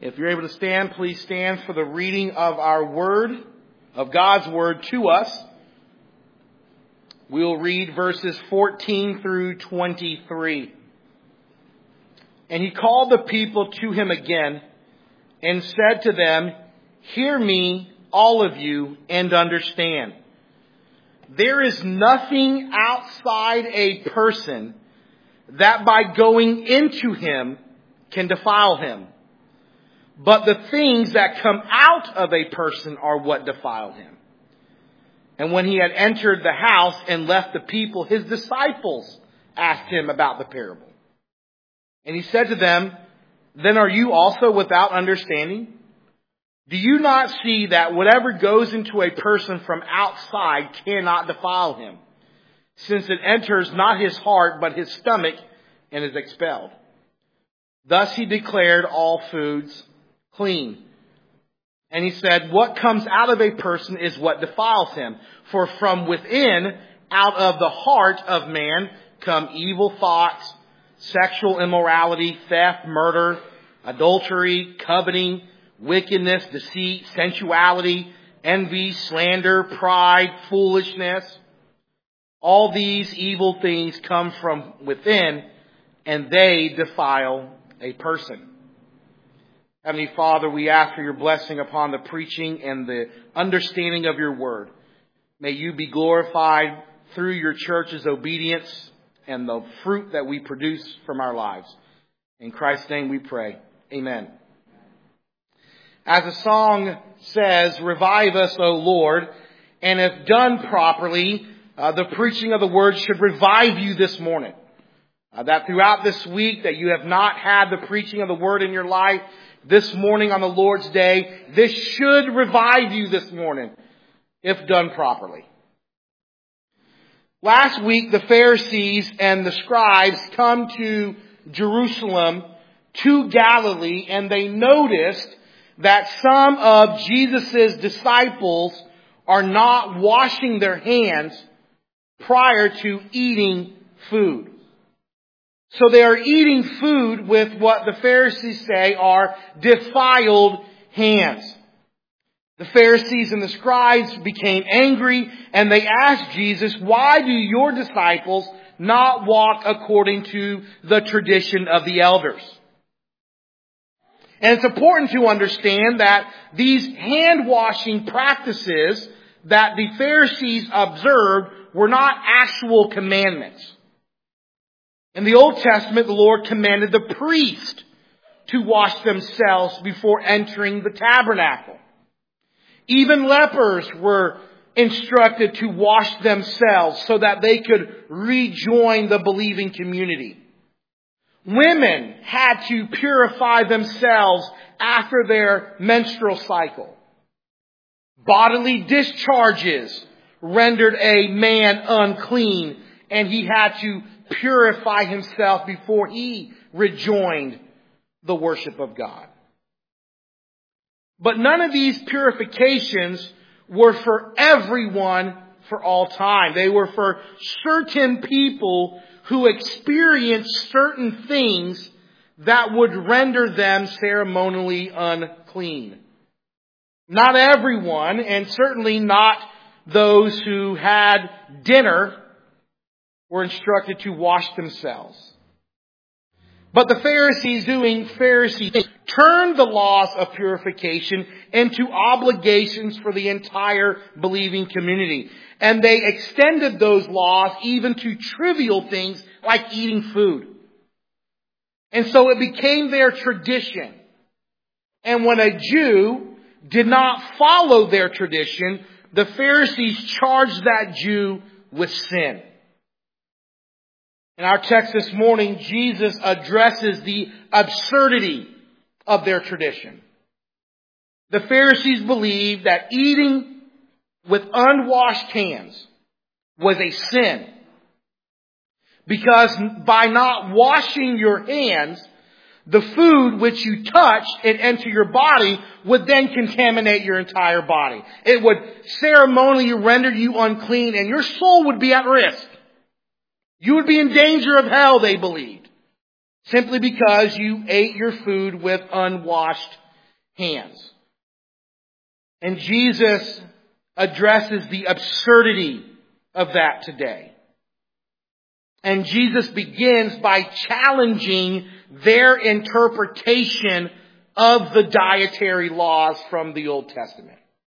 If you're able to stand, please stand for the reading of our word, of God's word to us. We'll read verses 14 through 23. And he called the people to him again and said to them, "Hear me, all of you, and understand. There is nothing outside a person that by going into him can defile him. But the things that come out of a person are what defile him." And when he had entered the house and left the people, his disciples asked him about the parable. And he said to them, "Then are you also without understanding? Do you not see that whatever goes into a person from outside cannot defile him, since it enters not his heart but his stomach and is expelled? Thus he declared all foods clean. And he said, what comes out of a person is what defiles him. For from within, out of the heart of man, come evil thoughts, sexual immorality, theft, murder, adultery, coveting, wickedness, deceit, sensuality, envy, slander, pride, foolishness. All these evil things come from within, and they defile a person." Heavenly Father, we ask for your blessing upon the preaching and the understanding of your word. May you be glorified through your church's obedience and the fruit that we produce from our lives. In Christ's name we pray. Amen. As the song says, "Revive us, O Lord," and if done properly, the preaching of the word should revive you this morning. That throughout this week that you have not had the preaching of the word in your life, this morning on the Lord's Day, this should revive you this morning, if done properly. Last week, the Pharisees and the scribes come to Jerusalem, to Galilee, and they noticed that some of Jesus' disciples are not washing their hands prior to eating food. So they are eating food with what the Pharisees say are defiled hands. The Pharisees and the scribes became angry and they asked Jesus, "Why do your disciples not walk according to the tradition of the elders?" And it's important to understand that these hand-washing practices that the Pharisees observed were not actual commandments. In the Old Testament, the Lord commanded the priest to wash themselves before entering the tabernacle. Even lepers were instructed to wash themselves so that they could rejoin the believing community. Women had to purify themselves after their menstrual cycle. Bodily discharges rendered a man unclean, and he had to purify himself before he rejoined the worship of God. But none of these purifications were for everyone for all time. They were for certain people who experienced certain things that would render them ceremonially unclean. Not everyone, and certainly not those who had dinner, were instructed to wash themselves. But the Pharisees, doing Pharisee things, turned the laws of purification into obligations for the entire believing community. And they extended those laws even to trivial things like eating food. And so it became their tradition. And when a Jew did not follow their tradition, the Pharisees charged that Jew with sin. In our text this morning, Jesus addresses the absurdity of their tradition. The Pharisees believed that eating with unwashed hands was a sin, because by not washing your hands, the food which you touched and enter your body would then contaminate your entire body. It would ceremonially render you unclean, and your soul would be at risk. You would be in danger of hell, they believed, simply because you ate your food with unwashed hands. And Jesus addresses the absurdity of that today. And Jesus begins by challenging their interpretation of the dietary laws from the Old Testament.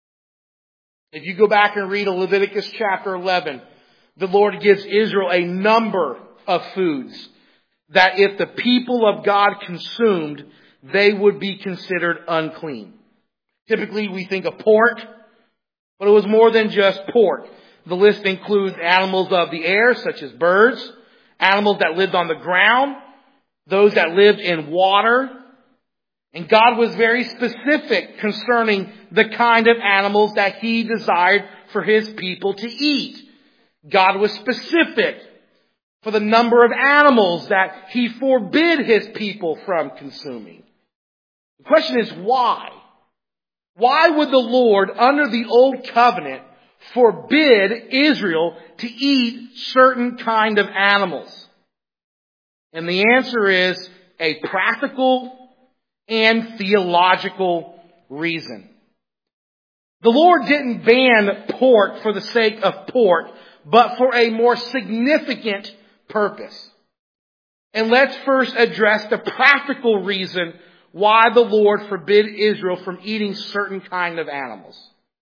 If you go back and read Leviticus chapter 11, the Lord gives Israel a number of foods that if the people of God consumed, they would be considered unclean. Typically we think of pork, but it was more than just pork. The list includes animals of the air, such as birds, animals that lived on the ground, those that lived in water. And God was very specific concerning the kind of animals that He desired for His people to eat. God was specific for the number of animals that He forbid His people from consuming. The question is why? Why would the Lord, under the Old Covenant, forbid Israel to eat certain kind of animals? And the answer is a practical and theological reason. The Lord didn't ban pork for the sake of pork, but for a more significant purpose. And let's first address the practical reason why the Lord forbid Israel from eating certain kind of animals.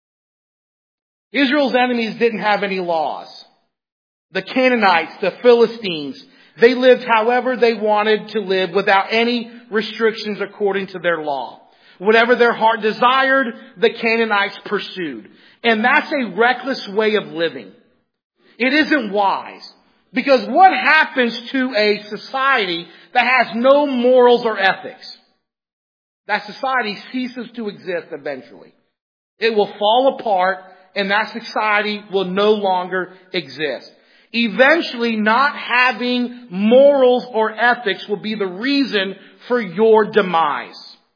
Israel's enemies didn't have any laws. The Canaanites, the Philistines, they lived however they wanted to live without any restrictions according to their law. Whatever their heart desired, the Canaanites pursued. And that's a reckless way of living. It isn't wise. Because what happens to a society that has no morals or ethics? That society ceases to exist eventually. It will fall apart and that society will no longer exist. Eventually, not having morals or ethics will be the reason for your demise.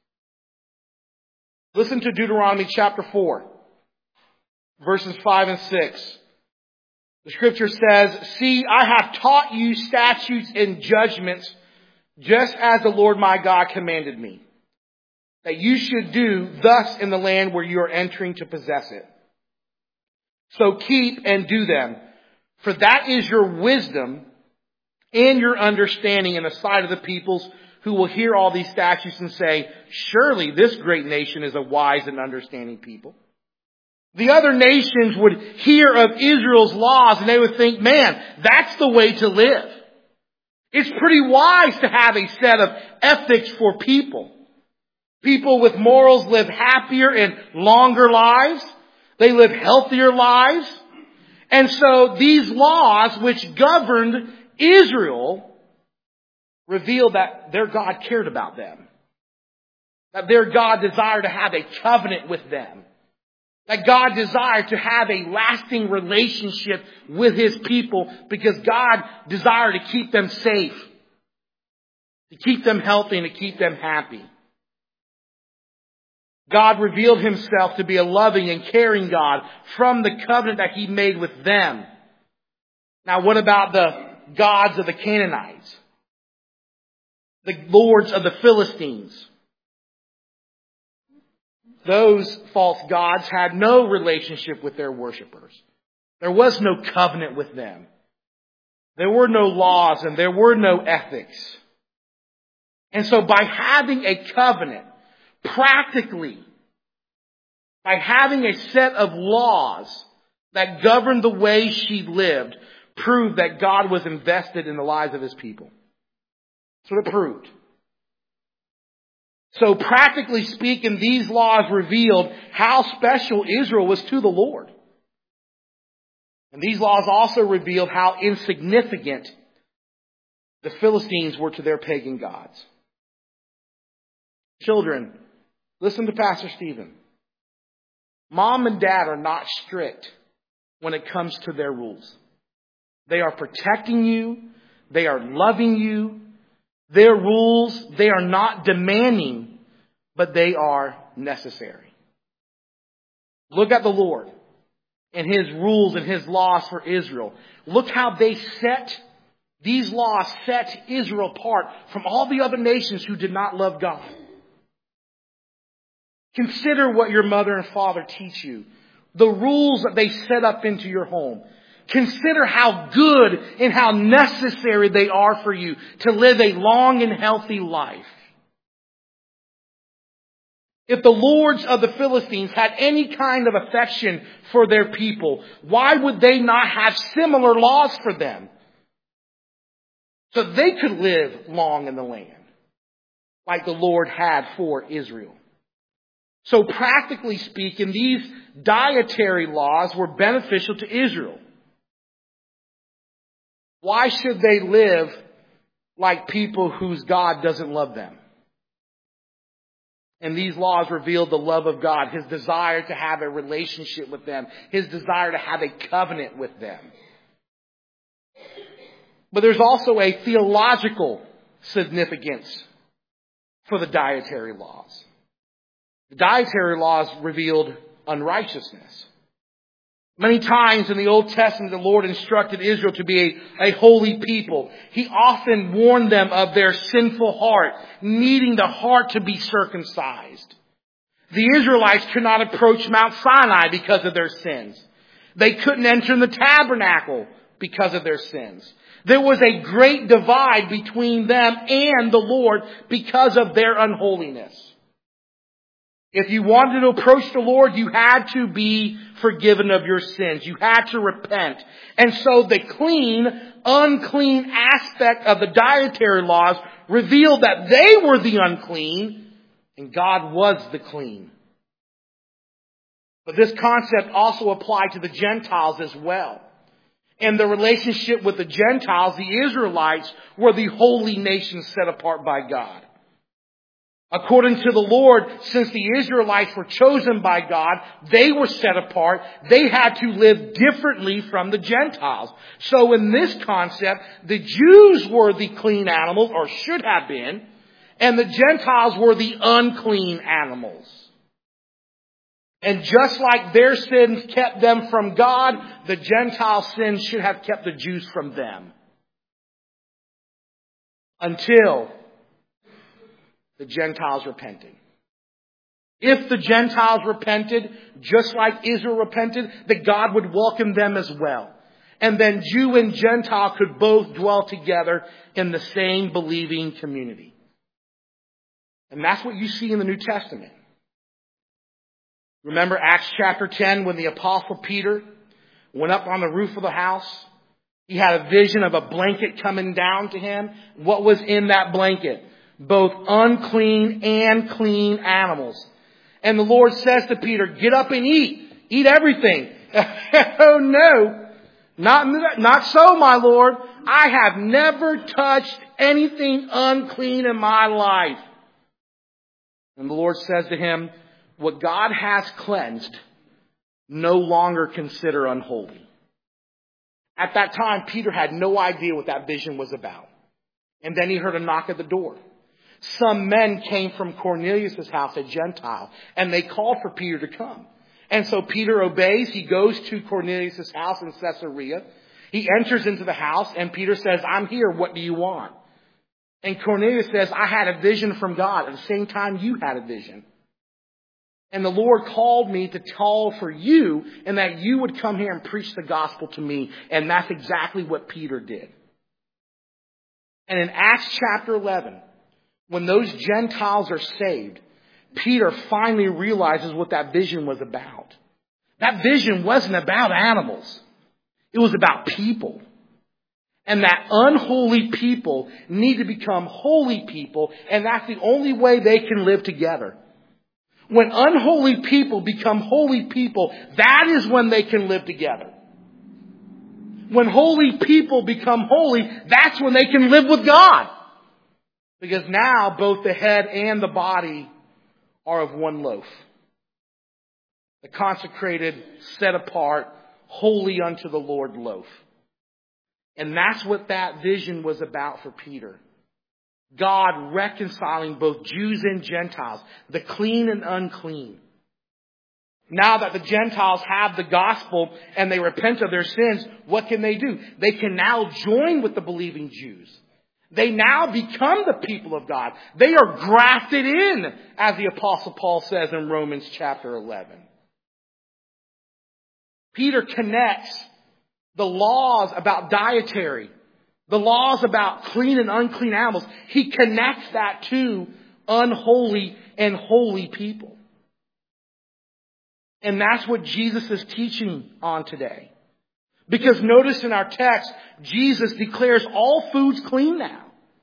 Listen to Deuteronomy chapter 4, verses 5 and 6. The scripture says, "See, I have taught you statutes and judgments, just as the Lord my God commanded me, that you should do thus in the land where you are entering to possess it. So keep and do them. For that is your wisdom and your understanding in the sight of the peoples who will hear all these statutes and say, surely this great nation is a wise and understanding people." The other nations would hear of Israel's laws and they would think, man, that's the way to live. It's pretty wise to have a set of ethics for people. People with morals live happier and longer lives. They live healthier lives. And so these laws which governed Israel revealed that their God cared about them. That their God desired to have a covenant with them. That God desired to have a lasting relationship with His people because God desired to keep them safe, to keep them healthy, and to keep them happy. God revealed Himself to be a loving and caring God from the covenant that He made with them. Now, what about the gods of the Canaanites? The lords of the Philistines? Those false gods had no relationship with their worshipers. There was no covenant with them. There were no laws and there were no ethics. And so by having a covenant, practically, by having a set of laws that governed the way she lived, proved that God was invested in the lives of His people. That's what it proved. So practically speaking, these laws revealed how special Israel was to the Lord. And these laws also revealed how insignificant the Philistines were to their pagan gods. Children, listen to Pastor Stephen. Mom and dad are not strict when it comes to their rules. They are protecting you. They are loving you. Their rules, they are not demanding, but they are necessary. Look at the Lord and His rules and His laws for Israel. Look how these laws set Israel apart from all the other nations who did not love God. Consider what your mother and father teach you. The rules that they set up into your home. Consider how good and how necessary they are for you to live a long and healthy life. If the lords of the Philistines had any kind of affection for their people, why would they not have similar laws for them? So they could live long in the land, like the Lord had for Israel. So practically speaking, these dietary laws were beneficial to Israel. Why should they live like people whose God doesn't love them? And these laws revealed the love of God, His desire to have a relationship with them, His desire to have a covenant with them. But there's also a theological significance for the dietary laws. The dietary laws revealed unrighteousness. Many times in the Old Testament, the Lord instructed Israel to be a holy people. He often warned them of their sinful heart, needing the heart to be circumcised. The Israelites could not approach Mount Sinai because of their sins. They couldn't enter the tabernacle because of their sins. There was a great divide between them and the Lord because of their unholiness. If you wanted to approach the Lord, you had to be forgiven of your sins. You had to repent. And so the clean, unclean aspect of the dietary laws revealed that they were the unclean and God was the clean. But this concept also applied to the Gentiles as well. In the relationship with the Gentiles, the Israelites were the holy nation set apart by God. According to the Lord, since the Israelites were chosen by God, they were set apart. They had to live differently from the Gentiles. So in this concept, the Jews were the clean animals, or should have been, and the Gentiles were the unclean animals. And just like their sins kept them from God, the Gentile sins should have kept the Jews from them. Until the Gentiles repented. If the Gentiles repented, just like Israel repented, that God would welcome them as well. And then Jew and Gentile could both dwell together in the same believing community. And that's what you see in the New Testament. Remember Acts chapter 10 when the Apostle Peter went up on the roof of the house? He had a vision of a blanket coming down to him. What was in that blanket? Both unclean and clean animals. And the Lord says to Peter, get up and eat. Eat everything. Oh no, not so, my Lord. I have never touched anything unclean in my life. And the Lord says to him, what God has cleansed, no longer consider unholy. At that time, Peter had no idea what that vision was about. And then he heard a knock at the door. Some men came from Cornelius' house, a Gentile, and they called for Peter to come. And so Peter obeys. He goes to Cornelius' house in Caesarea. He enters into the house, and Peter says, I'm here. What do you want? And Cornelius says, I had a vision from God at the same time you had a vision. And the Lord called me to call for you and that you would come here and preach the gospel to me. And that's exactly what Peter did. And in Acts chapter 11, when those Gentiles are saved, Peter finally realizes what that vision was about. That vision wasn't about animals. It was about people. And that unholy people need to become holy people, and that's the only way they can live together. When unholy people become holy people, that is when they can live together. When holy people become holy, that's when they can live with God. Because now both the head and the body are of one loaf. The consecrated, set apart, holy unto the Lord loaf. And that's what that vision was about for Peter. God reconciling both Jews and Gentiles, the clean and unclean. Now that the Gentiles have the gospel and they repent of their sins, what can they do? They can now join with the believing Jews. They now become the people of God. They are grafted in, as the Apostle Paul says in Romans chapter 11. Peter connects the laws about dietary, the laws about clean and unclean animals. He connects that to unholy and holy people. And that's what Jesus is teaching on today. Because notice in our text, Jesus declares all foods clean now.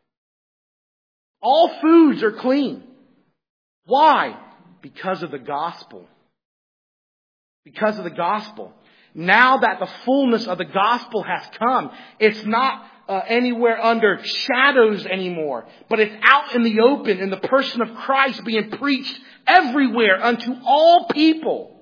All foods are clean. Why? Because of the gospel. Because of the gospel. Now that the fullness of the gospel has come, it's not anywhere under shadows anymore, but it's out in the open in the person of Christ being preached everywhere unto all people.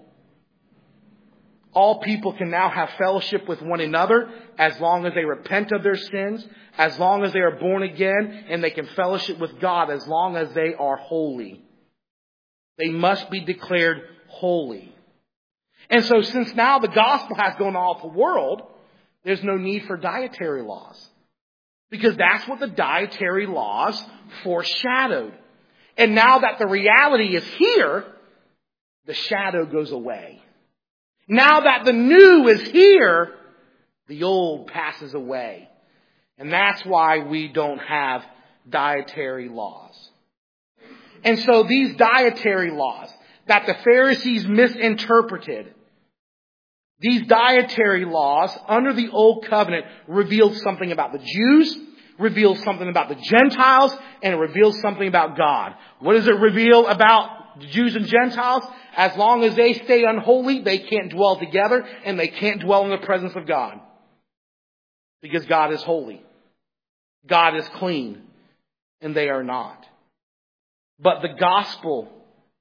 All people can now have fellowship with one another as long as they repent of their sins, as long as they are born again, and they can fellowship with God as long as they are holy. They must be declared holy. And so since now the gospel has gone all the world, there's no need for dietary laws. Because that's what the dietary laws foreshadowed. And now that the reality is here, the shadow goes away. Now that the new is here, the old passes away. And that's why we don't have dietary laws. And so these dietary laws that the Pharisees misinterpreted, these dietary laws under the Old Covenant revealed something about the Jews, revealed something about the Gentiles, and it reveals something about God. What does it reveal about the Jews and Gentiles? As long as they stay unholy, they can't dwell together, and they can't dwell in the presence of God. Because God is holy. God is clean, and they are not. But the gospel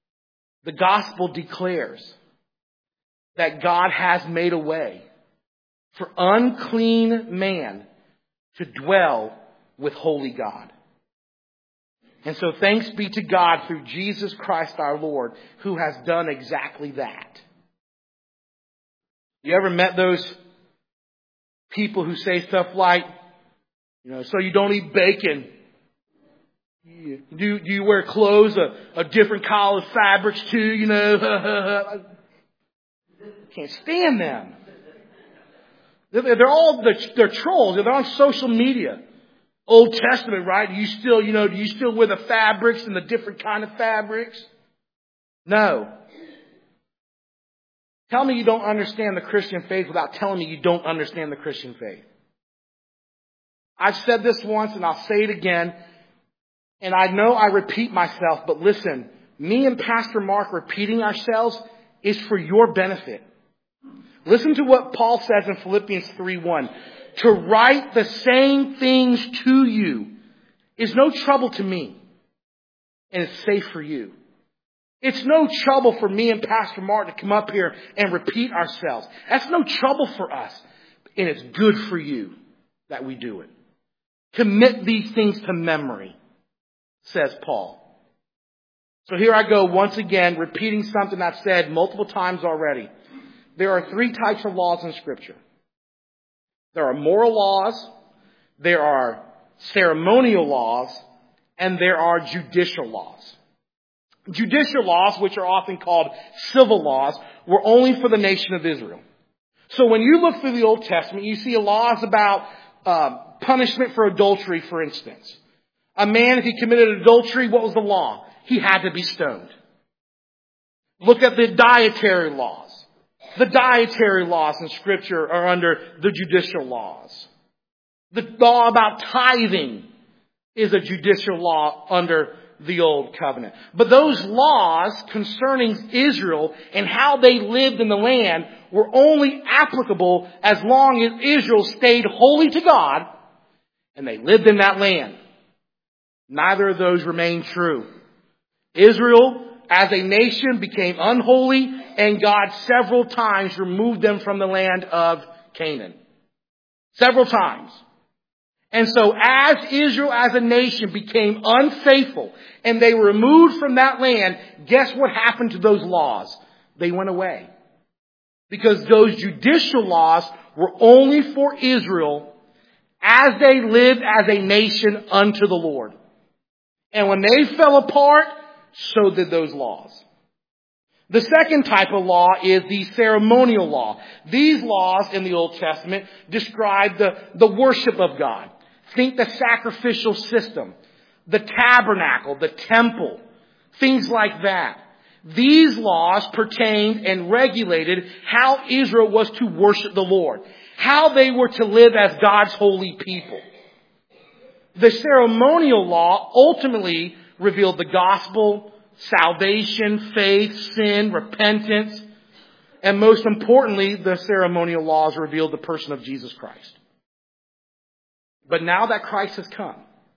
declares that God has made a way for unclean man to dwell with holy God. And so thanks be to God through Jesus Christ our Lord, who has done exactly that. You ever met those people who say stuff like, so you don't eat bacon? Do you wear clothes of different colored fabrics too? Can't stand them. They're trolls. They're on social media. Old Testament, right? Do you still wear the fabrics and the different kind of fabrics? No. Tell me you don't understand the Christian faith without telling me you don't understand the Christian faith. I've said this once and I'll say it again. And I know I repeat myself, but listen, me and Pastor Mark repeating ourselves is for your benefit. Listen to what Paul says in Philippians 3:1. To write the same things to you is no trouble to me, and it's safe for you. It's no trouble for me and Pastor Mark to come up here and repeat ourselves. That's no trouble for us, and it's good for you that we do it. Commit these things to memory, says Paul. So here I go once again, repeating something I've said multiple times already. There are 3 types of laws in Scripture. There are moral laws, there are ceremonial laws, and there are judicial laws. Judicial laws, which are often called civil laws, were only for the nation of Israel. So when you look through the Old Testament, you see laws about punishment for adultery, for instance. A man, if he committed adultery, what was the law? He had to be stoned. Look at the dietary laws. The dietary laws in Scripture are under the judicial laws. The law about tithing is a judicial law under the Old Covenant. But those laws concerning Israel and how they lived in the land were only applicable as long as Israel stayed holy to God and they lived in that land. Neither of those remain true. Israel, as a nation, became unholy, and God several times removed them from the land of Canaan. Several times. And so as Israel as a nation became unfaithful and they were removed from that land, guess what happened to those laws? They went away. Because those judicial laws were only for Israel as they lived as a nation unto the Lord. And when they fell apart, so did those laws. The second type of law is the ceremonial law. These laws in the Old Testament describe the worship of God. Think the sacrificial system, the tabernacle, the temple, things like that. These laws pertained and regulated how Israel was to worship the Lord, how they were to live as God's holy people. The ceremonial law ultimately revealed the gospel, salvation, faith, sin, repentance, and most importantly, the ceremonial laws revealed the person of Jesus Christ. But now that Christ has come,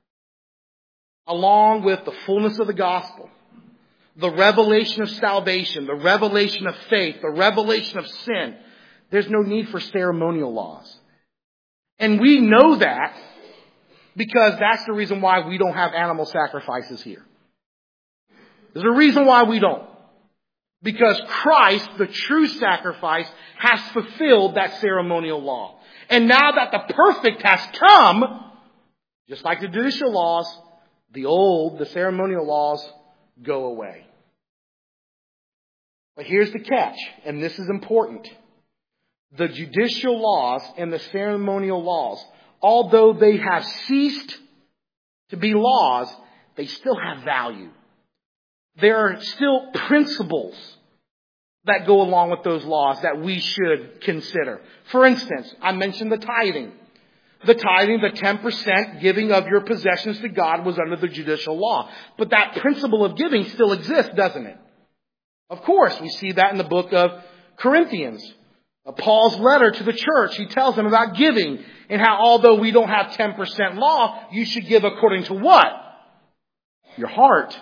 along with the fullness of the gospel, the revelation of salvation, the revelation of faith, the revelation of sin, there's no need for ceremonial laws. And we know that because that's the reason why we don't have animal sacrifices here. There's a reason why we don't. Because Christ, the true sacrifice, has fulfilled that ceremonial law. And now that the perfect has come, just like the judicial laws, the ceremonial laws go away. But here's the catch, and this is important. The judicial laws and the ceremonial laws, although they have ceased to be laws, they still have value. There are still principles that go along with those laws that we should consider. For instance, I mentioned the tithing. The tithing, the 10% giving of your possessions to God was under the judicial law. But that principle of giving still exists, doesn't it? Of course, we see that in the book of Corinthians. Paul's letter to the church, he tells them about giving and how although we don't have 10% law, you should give according to what? Your heart.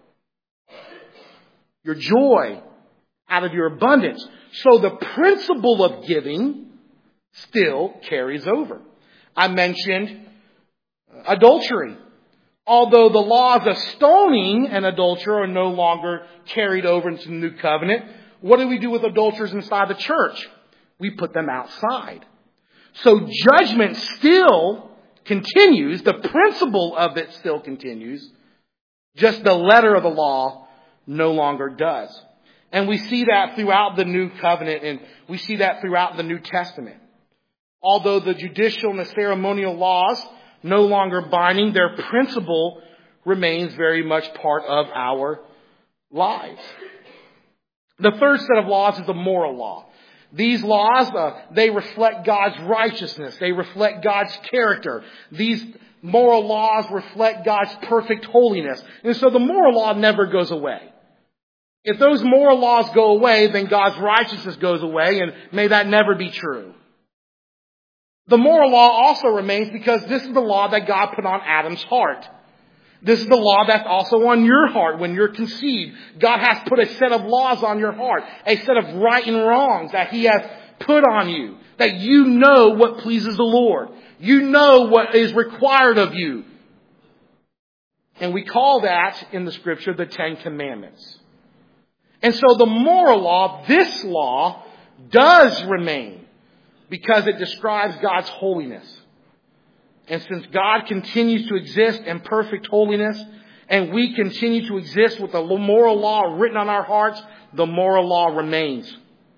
Your joy out of your abundance. So the principle of giving still carries over. I mentioned adultery. Although the laws of stoning an adulterer are no longer carried over into the new covenant, what do we do with adulterers inside the church? We put them outside. So judgment still continues. The principle of it still continues. Just the letter of the law no longer does. And we see that throughout the new covenant, and we see that throughout the New Testament. Although the judicial and the ceremonial laws no longer binding, their principle remains very much part of our lives. The third set of laws is the moral law. These laws, they reflect God's righteousness. They reflect God's character. These moral laws reflect God's perfect holiness. And so the moral law never goes away. If those moral laws go away, then God's righteousness goes away, and may that never be true. The moral law also remains because this is the law that God put on Adam's heart. This is the law that's also on your heart when you're conceived. God has put a set of laws on your heart, a set of right and wrongs that He has put on you, that you know what pleases the Lord. You know what is required of you. And we call that in the Scripture the Ten Commandments. And so the moral law, this law, does remain because it describes God's holiness. And since God continues to exist in perfect holiness, and we continue to exist with the moral law written on our hearts, the moral law remains.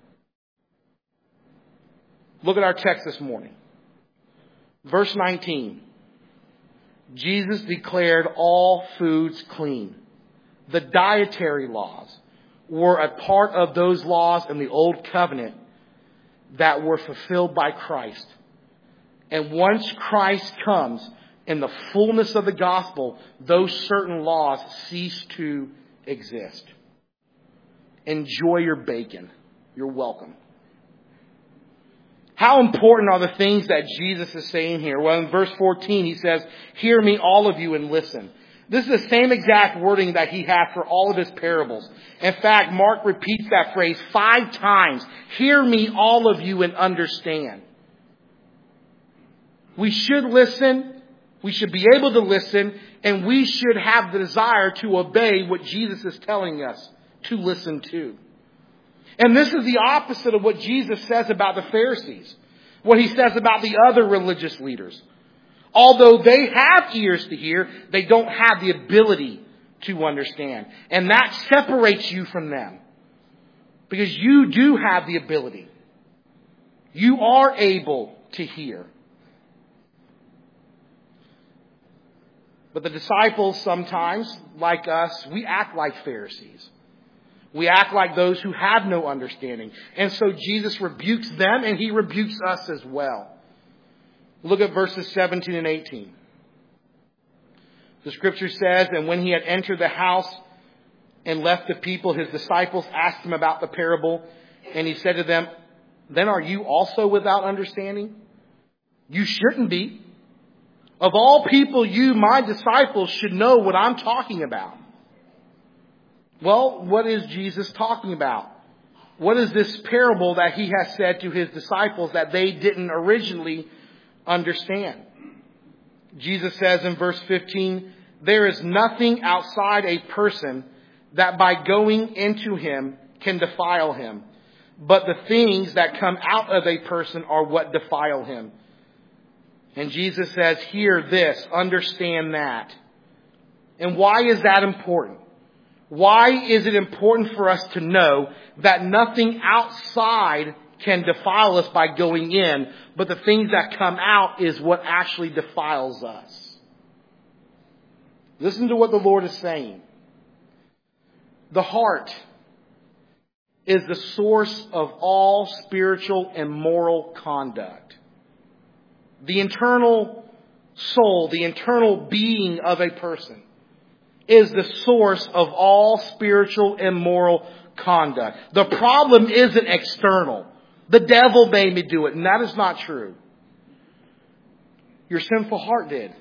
Look at our text this morning. Verse 19. Jesus declared all foods clean. The dietary laws were a part of those laws in the Old Covenant that were fulfilled by Christ. And once Christ comes in the fullness of the gospel, those certain laws cease to exist. Enjoy your bacon. You're welcome. How important are the things that Jesus is saying here? Well, in verse 14, he says, "Hear me, all of you, and listen." This is the same exact wording that he had for all of his parables. In fact, Mark repeats that phrase 5 times. Hear me, all of you, and understand. We should listen. We should be able to listen. And we should have the desire to obey what Jesus is telling us to listen to. And this is the opposite of what Jesus says about the Pharisees. What he says about the other religious leaders. Although they have ears to hear, they don't have the ability to understand. And that separates you from them. Because you do have the ability. You are able to hear. But the disciples sometimes, like us, we act like Pharisees. We act like those who have no understanding. And so Jesus rebukes them and He rebukes us as well. Look at verses 17 and 18. The scripture says, "And when He had entered the house and left the people, His disciples asked Him about the parable. And He said to them, 'Then are you also without understanding? You shouldn't be. Of all people, you, my disciples, should know what I'm talking about.'" Well, what is Jesus talking about? What is this parable that He has said to His disciples that they didn't originally understand? Jesus says in verse 15, "There is nothing outside a person that by going into him can defile him. But the things that come out of a person are what defile him." And Jesus says, hear this, understand that. And why is that important? Why is it important for us to know that nothing outside can defile us by going in, but the things that come out is what actually defiles us? Listen to what the Lord is saying. The heart is the source of all spiritual and moral conduct. The internal soul, the internal being of a person is the source of all spiritual and moral conduct. The problem isn't external. The devil made me do it, and that is not true. Your sinful heart did.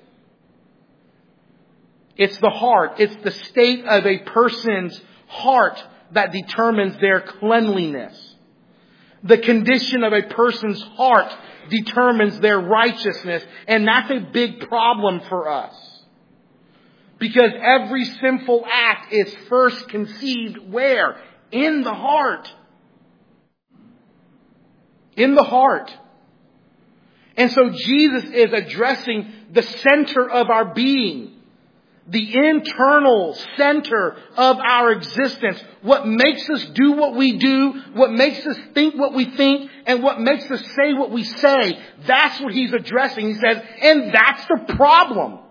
It's the heart. It's the state of a person's heart that determines their cleanliness. The condition of a person's heart determines their righteousness, and that's a big problem for us. Because every sinful act is first conceived where? In the heart. In the heart. And so Jesus is addressing the center of our being. The internal center of our existence. What makes us do what we do. What makes us think what we think. And what makes us say what we say. That's what He's addressing. He says, and that's the problem.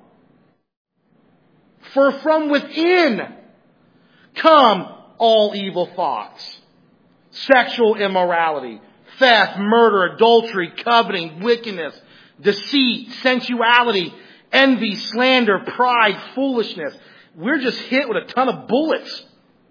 For from within come all evil thoughts. Sexual immorality, theft, murder, adultery, coveting, wickedness, deceit, sensuality, envy, slander, pride, foolishness. We're just hit with a ton of bullets.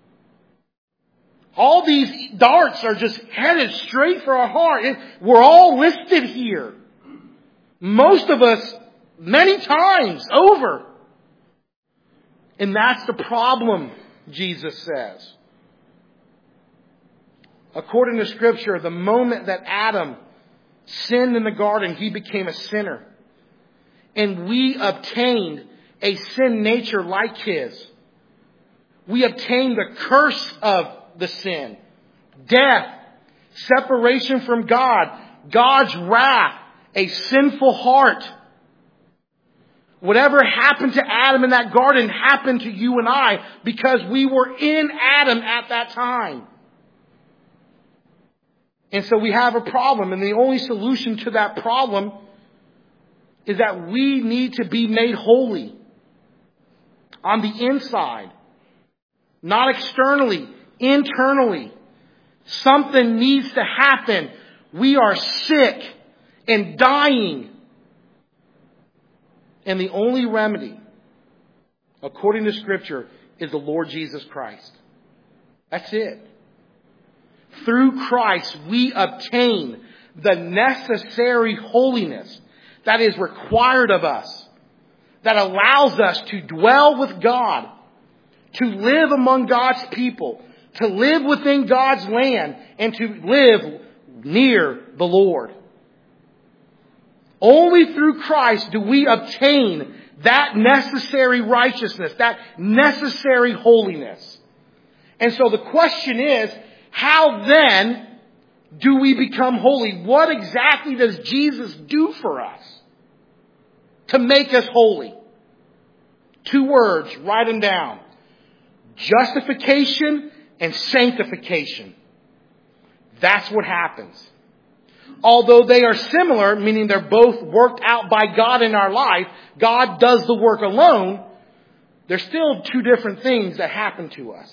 All these darts are just headed straight for our heart. We're all listed here. Most of us, many times over. And that's the problem, Jesus says. According to Scripture, the moment that Adam sinned in the garden, he became a sinner. And we obtained a sin nature like his. We obtained the curse of the sin. Death, separation from God, God's wrath, a sinful heart. Whatever happened to Adam in that garden happened to you and I because we were in Adam at that time. And so we have a problem, and the only solution to that problem is that we need to be made holy on the inside, not externally, internally. Something needs to happen. We are sick and dying. And the only remedy, according to Scripture, is the Lord Jesus Christ. That's it. Through Christ, we obtain the necessary holiness that is required of us, that allows us to dwell with God, to live among God's people, to live within God's land, and to live near the Lord. Only through Christ do we obtain that necessary righteousness, that necessary holiness. And so the question is, how then do we become holy? What exactly does Jesus do for us? to make us holy. 2 words, write them down. Justification and sanctification. That's what happens. Although they are similar, meaning they're both worked out by God in our life, God does the work alone, there's still 2 different things that happen to us.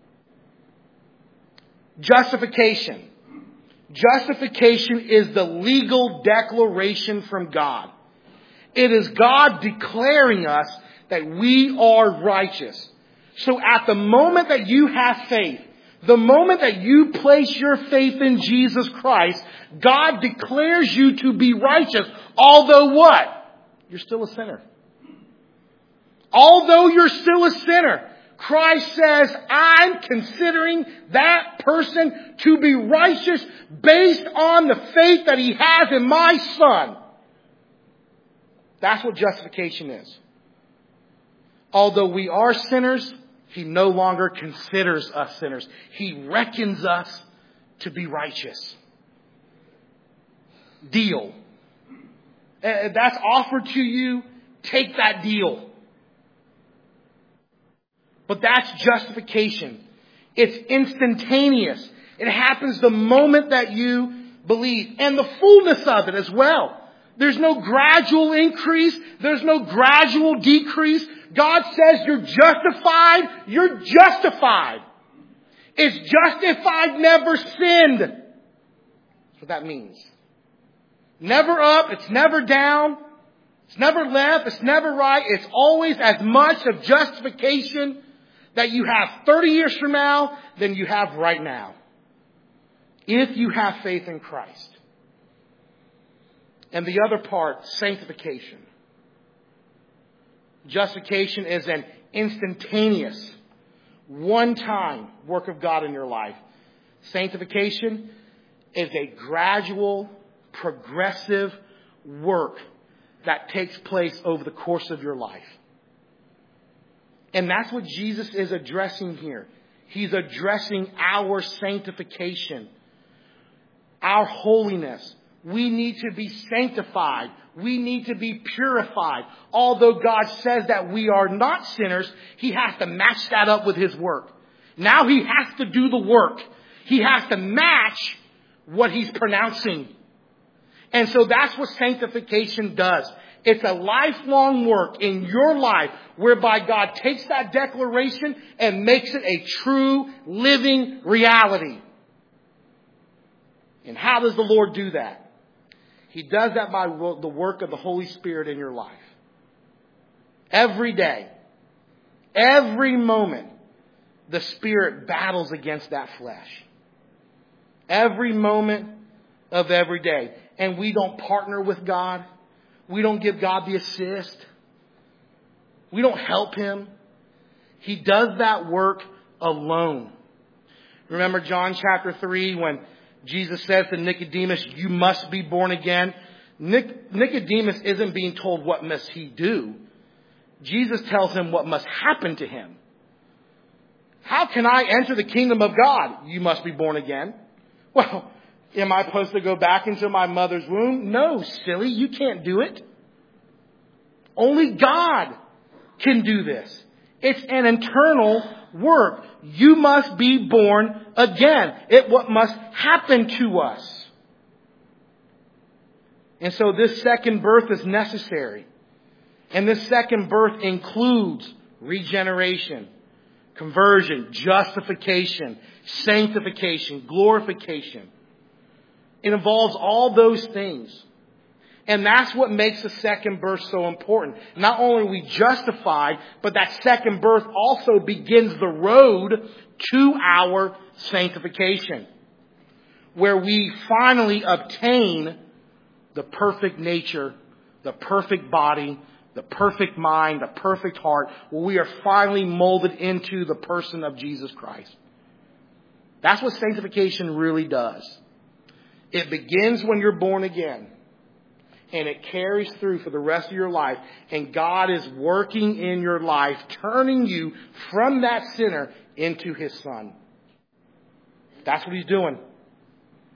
Justification. Justification is the legal declaration from God. It is God declaring us that we are righteous. So at the moment that you have faith, the moment that you place your faith in Jesus Christ, God declares you to be righteous. Although what? You're still a sinner. Although you're still a sinner, Christ says, I'm considering that person to be righteous based on the faith that he has in my Son. That's what justification is. Although we are sinners, he no longer considers us sinners. He reckons us to be righteous. Deal. That's offered to you. Take that deal. But that's justification. It's instantaneous. It happens the moment that you believe. And the fullness of it as well. There's no gradual increase. There's no gradual decrease. God says you're justified. You're justified. It's justified, never sinned. That's what that means. Never up. It's never down. It's never left. It's never right. It's always as much of justification that you have 30 years from now than you have right now. If you have faith in Christ. And the other part, sanctification. Justification is an instantaneous, one-time work of God in your life. Sanctification is a gradual, progressive work that takes place over the course of your life. And that's what Jesus is addressing here. He's addressing our sanctification, our holiness. We need to be sanctified. We need to be purified. Although God says that we are not sinners, He has to match that up with His work. Now He has to do the work. He has to match what He's pronouncing. And so that's what sanctification does. It's a lifelong work in your life whereby God takes that declaration and makes it a true living reality. And how does the Lord do that? He does that by the work of the Holy Spirit in your life. Every day, every moment, the Spirit battles against that flesh. Every moment of every day. And we don't partner with God. We don't give God the assist. We don't help Him. He does that work alone. Remember John chapter 3 when Jesus says to Nicodemus, you must be born again. Nicodemus isn't being told what must he do. Jesus tells him what must happen to him. How can I enter the kingdom of God? You must be born again. Well, am I supposed to go back into my mother's womb? No, silly, you can't do it. Only God can do this. It's an internal work. You must be born again. What must happen to us. And so this second birth is necessary. And this second birth includes regeneration, conversion, justification, sanctification, glorification. It involves all those things. And that's what makes the second birth so important. Not only are we justified, but that second birth also begins the road to our sanctification, where we finally obtain the perfect nature, the perfect body, the perfect mind, the perfect heart, where we are finally molded into the person of Jesus Christ. That's what sanctification really does. It begins when you're born again. And it carries through for the rest of your life. And God is working in your life, turning you from that sinner into His Son. That's what He's doing.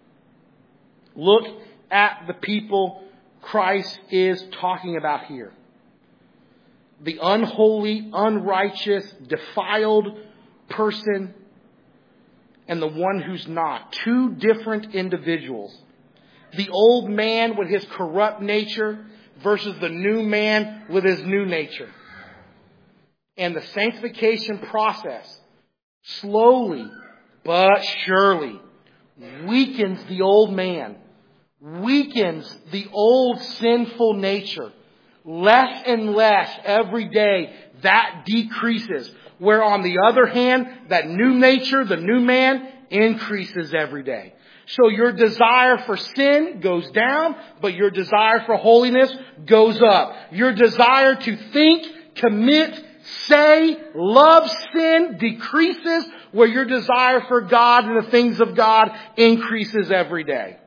Look at the people Christ is talking about here. the unholy, unrighteous, defiled person and the one who's not. Two different individuals. The old man with his corrupt nature versus the new man with his new nature. And the sanctification process slowly but surely weakens the old man, weakens the old sinful nature. Less and less every day that decreases. Where on the other hand, that new nature, the new man, increases every day. So your desire for sin goes down, but your desire for holiness goes up. Your desire to think, commit, say, love sin decreases, where your desire for God and the things of God increases every day.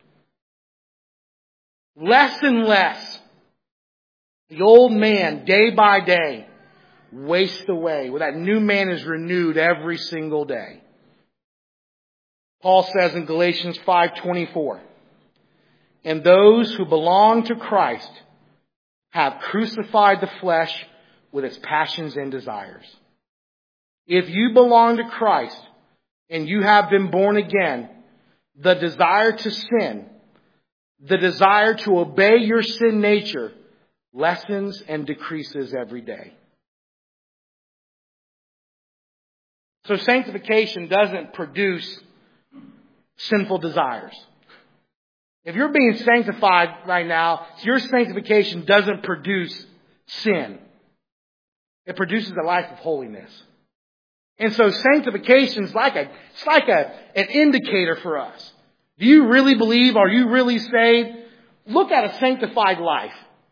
Less and less. The old man, day by day, wastes away, where that new man is renewed every single day. Paul says in Galatians 5:24, and those who belong to Christ have crucified the flesh with its passions and desires. If you belong to Christ and you have been born again, the desire to sin, the desire to obey your sin nature, lessens and decreases every day. So sanctification doesn't produce sinful desires. If you're being sanctified right now, your sanctification doesn't produce sin. It produces a life of holiness. And so sanctification is an indicator for us. Do you really believe? Are you really saved? Look at a sanctified life.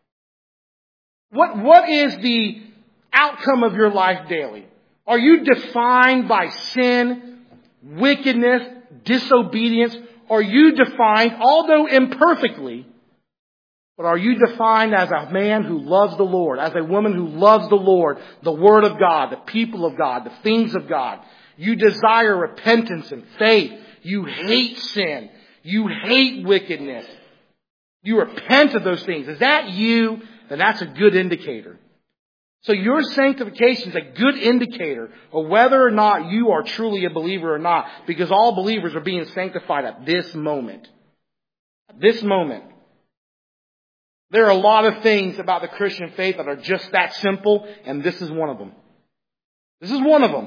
What is the outcome of your life daily? Are you defined by sin, wickedness, disobedience? Are you defined, although imperfectly, but are you defined as a man who loves the Lord, as a woman who loves the Lord, the Word of God, the people of God, the things of God? You desire repentance and faith. You hate sin. You hate wickedness. You repent of those things. Is that you? Then that's a good indicator. So your sanctification is a good indicator of whether or not you are truly a believer or not, because all believers are being sanctified at this moment. At this moment. There are a lot of things about the Christian faith that are just that simple, and this is one of them. This is one of them.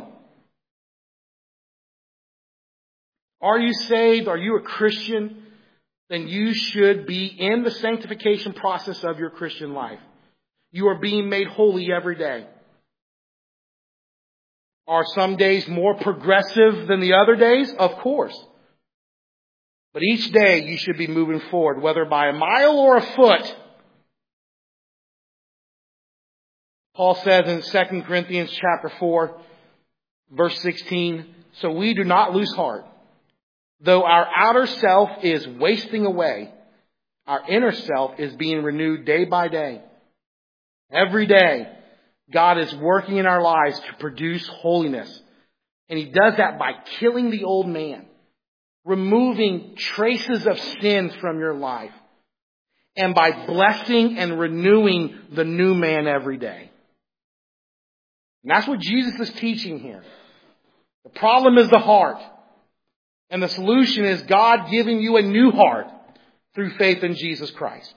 Are you saved? Are you a Christian? Then you should be in the sanctification process of your Christian life. You are being made holy every day. Are some days more progressive than the other days? Of course. But each day you should be moving forward, whether by a mile or a foot. Paul says in 2 Corinthians chapter 4, verse 16, so we do not lose heart. Though our outer self is wasting away, our inner self is being renewed day by day. Every day, God is working in our lives to produce holiness. And He does that by killing the old man, removing traces of sin from your life, and by blessing and renewing the new man every day. And that's what Jesus is teaching here. The problem is the heart. And the solution is God giving you a new heart through faith in Jesus Christ.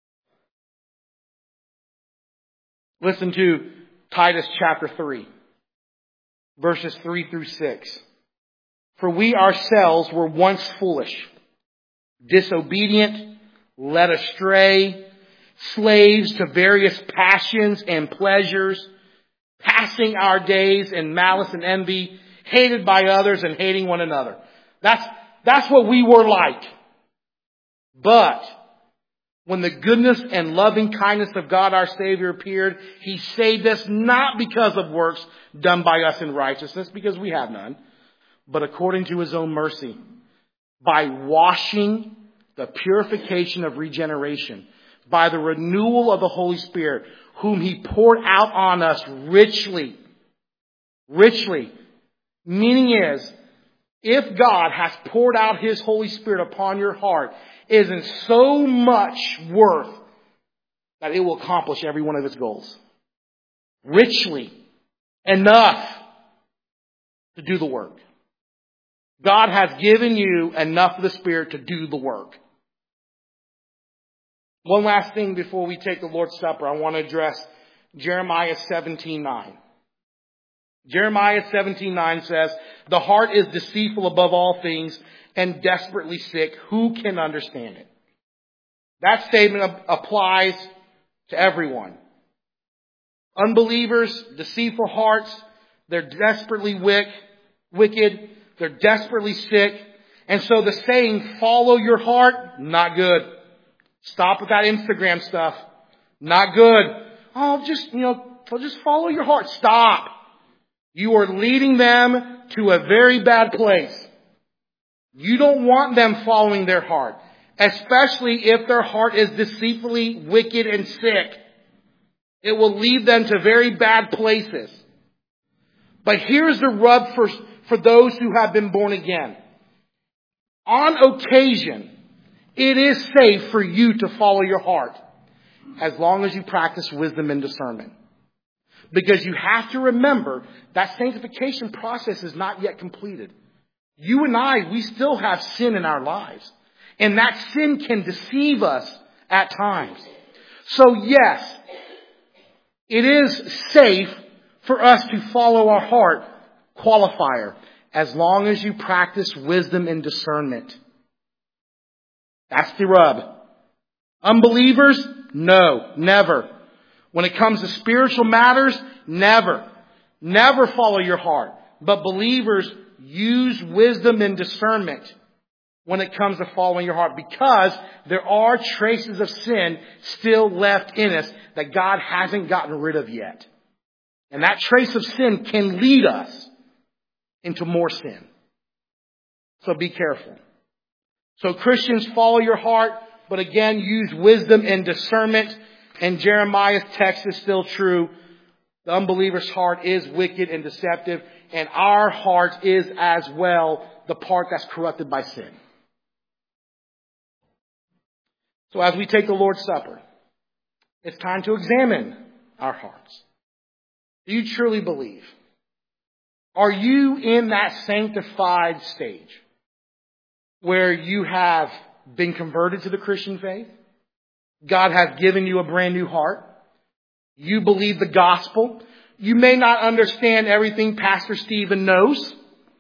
Listen to Titus chapter 3, verses 3 through 6. For we ourselves were once foolish, disobedient, led astray, slaves to various passions and pleasures, passing our days in malice and envy, hated by others and hating one another. That's what we were like. But when the goodness and loving kindness of God our Savior appeared, He saved us not because of works done by us in righteousness, because we have none, but according to His own mercy, by washing, the purification of regeneration, by the renewal of the Holy Spirit, whom He poured out on us richly. Richly. Meaning is, if God has poured out His Holy Spirit upon your heart, it isn't so much worth that it will accomplish every one of its goals. richly, enough to do the work. God has given you enough of the Spirit to do the work. One last thing before we take the Lord's Supper, I want to address Jeremiah 17:9. Jeremiah 17:9 says, "The heart is deceitful above all things and desperately sick. Who can understand it?" That statement applies to everyone. Unbelievers, deceitful hearts, they're desperately wicked, they're desperately sick. And so the saying, follow your heart, not good. Stop with that Instagram stuff. Not good. Oh, just follow your heart. Stop. You are leading them to a very bad place. You don't want them following their heart, especially if their heart is deceitfully wicked and sick. It will lead them to very bad places. But here's the rub for those who have been born again. On occasion, it is safe for you to follow your heart as long as you practice wisdom and discernment. Because you have to remember that sanctification process is not yet completed. You and I, we still have sin in our lives. And that sin can deceive us at times. So yes, it is safe for us to follow our heart, qualifier, as long as you practice wisdom and discernment. That's the rub. Unbelievers? No, never. When it comes to spiritual matters, never. Never follow your heart. But believers, use wisdom and discernment when it comes to following your heart, because there are traces of sin still left in us that God hasn't gotten rid of yet. And that trace of sin can lead us into more sin. So be careful. So Christians, follow your heart, but again, use wisdom and discernment. And Jeremiah's text is still true. The unbeliever's heart is wicked and deceptive, and our heart is as well the part that's corrupted by sin. So as we take the Lord's Supper, it's time to examine our hearts. Do you truly believe? Are you in that sanctified stage where you have been converted to the Christian faith? God has given you a brand new heart. You believe the gospel. You may not understand everything Pastor Stephen knows.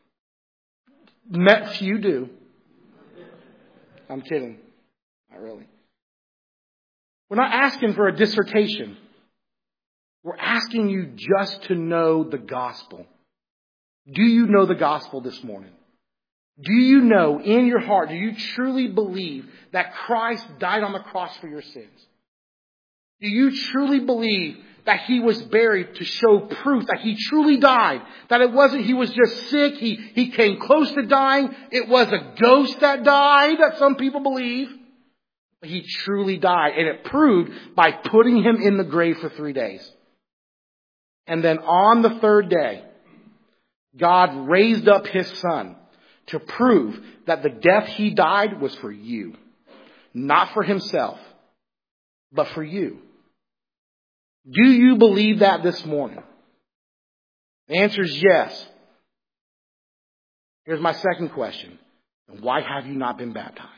Few do. I'm kidding. Not really. We're not asking for a dissertation. We're asking you just to know the gospel. Do you know the gospel this morning? Do you know in your heart, do you truly believe that Christ died on the cross for your sins? Do you truly believe that He was buried to show proof that He truly died? That it wasn't He was just sick, He came close to dying. It was a ghost that died, that some people believe. But He truly died, and it proved by putting Him in the grave for 3 days. And then on the third day, God raised up His Son to prove that the death He died was for you. Not for Himself, but for you. Do you believe that this morning? The answer is yes. Here's my second question. Why have you not been baptized?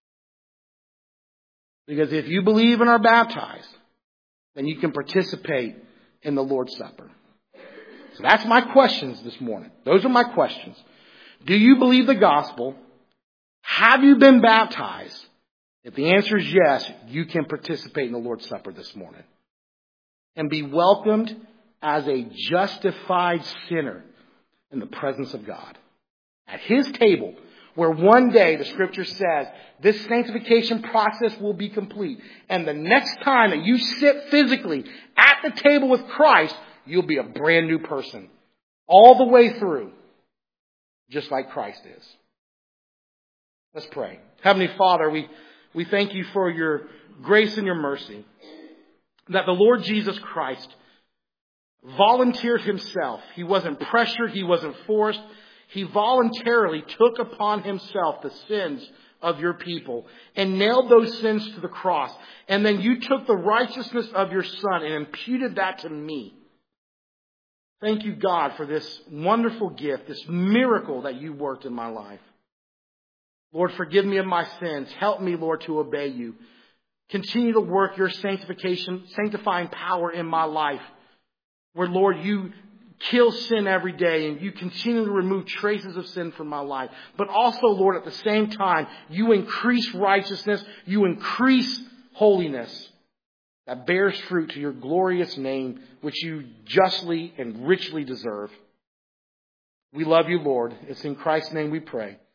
Because if you believe and are baptized, then you can participate in the Lord's Supper. So that's my questions this morning. Those are my questions. Do you believe the gospel? Have you been baptized? If the answer is yes, you can participate in the Lord's Supper this morning and be welcomed as a justified sinner in the presence of God at His table, where one day the Scripture says this sanctification process will be complete. And the next time that you sit physically at the table with Christ, you'll be a brand new person all the way through, just like Christ is. Let's pray. Heavenly Father, we thank You for Your grace and Your mercy, that the Lord Jesus Christ volunteered Himself. He wasn't pressured. He wasn't forced. He voluntarily took upon Himself the sins of Your people and nailed those sins to the cross. And then You took the righteousness of Your Son and imputed that to me. Thank you, God, for this wonderful gift, this miracle that you worked in my life. Lord, forgive me of my sins. Help me, Lord, to obey you. Continue to work your sanctifying power in my life. Where, Lord, you kill sin every day and you continue to remove traces of sin from my life. But also, Lord, at the same time, you increase righteousness. You increase holiness that bears fruit to your glorious name, which you justly and richly deserve. We love you, Lord. It's in Christ's name we pray.